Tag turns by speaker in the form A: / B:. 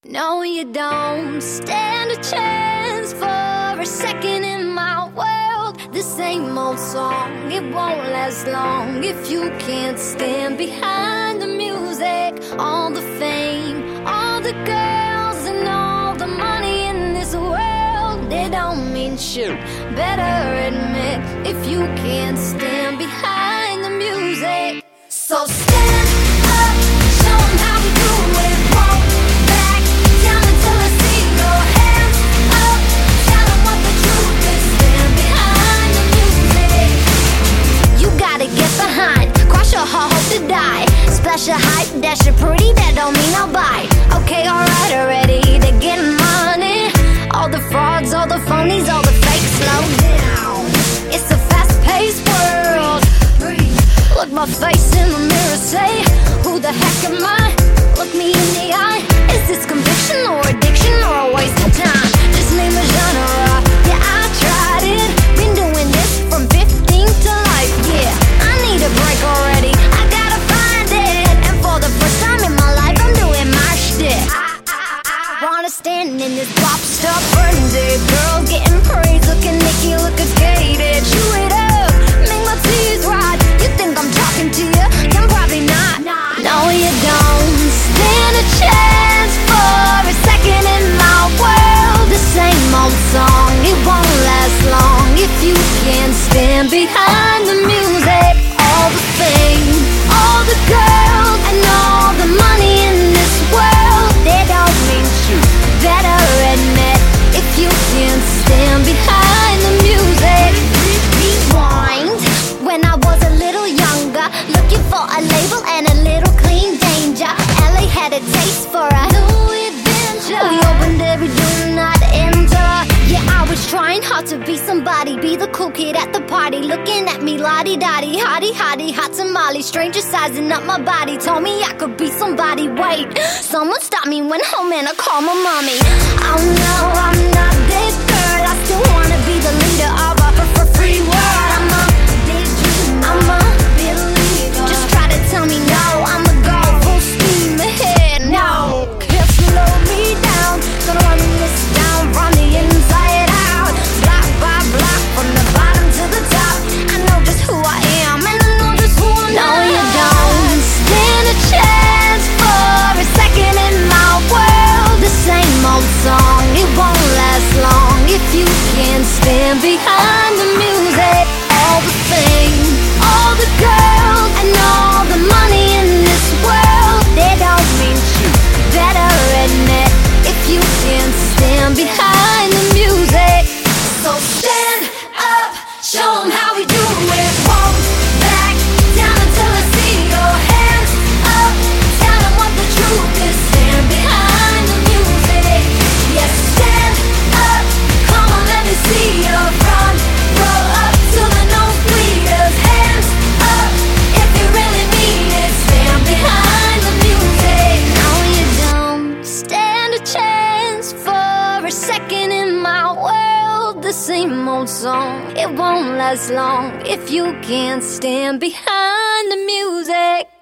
A: No, you don't stand a chance for a second in my world. The same old song, it won't last long if you can't stand behind the music. All the fame, all the girls, and all the money in this world, they don't mean shit. Better admit if you can't stand behind the music. So stand up, show 'em how we do it. Won't back down until I see your hands up. Tell 'em what the truth is. Stand behind the music. You gotta get behind, cross your heart, hope to die. Splash your hype, dash your pretty, that don't mean I'll buy. Okay, alright, already, they're getting money. All the frauds, all the phonies, all the fakes, slow down. It's a fast-paced world. Look my face in the mirror, say, who the heck am I? Look me in the eye. Is this conviction or addiction or a waste of time? Just name a genre. Yeah, I tried it. Been doing this from 15 to life. Yeah, I need a break already. I gotta find it. And for the first time in my life, I'm doing my shit. I wanna stand in this pop star burning day. Girls getting praise, looking Nicki, looking gated. Chew it up, make my teeth rot. You think I'm talking to you? I'm probably not. No, you don't stand a chance for a second in my world. The same old song, it won't last long if you can't stand behind the music. All the fame, all the girls, and all the money in this world, they don't mean shit. Better admit if you can't stand behind the music. Rewind. When I was a little younger, looking for a label and a little clean danger. LA had a taste for a new adventure. We opened every door not to enter. Yeah, I was trying hard to be somebody, be the cool kid at the party. Looking at me lottie-dottie, hottie-hottie, hot tamale. Stranger sizing up my body, told me I could be somebody. Wait, someone stopped me, went home and I called my mommy. Oh no, I'm not this girl. I still wanna be the leader of a free world. I'm a believer. Just try to tell me no, I'ma go full steam ahead. No, can't slow me down. Gonna run this down from the inside out. Block by block, from the bottom to the top. I know just who I am, and I know just who I'm not. No, you don't stand a chance for a second in my world. The same old song, it won't last long if you can't stand behind the music. All the fame, all the girls, and all the money in this world, they don't mean shit. Better admit if you can't stand behind the music. So stand up, show 'em how we do it. Won't back down until I see your hands up. Tell 'em what the truth is. Stand behind the music. Yes, stand up. Come on, let me see your front row up to the nosebleeders. Hands up if you really mean it. Stand behind the music. No, you don't stand a chance for a second in my world. The same old song, it won't last long if you can't stand behind the music.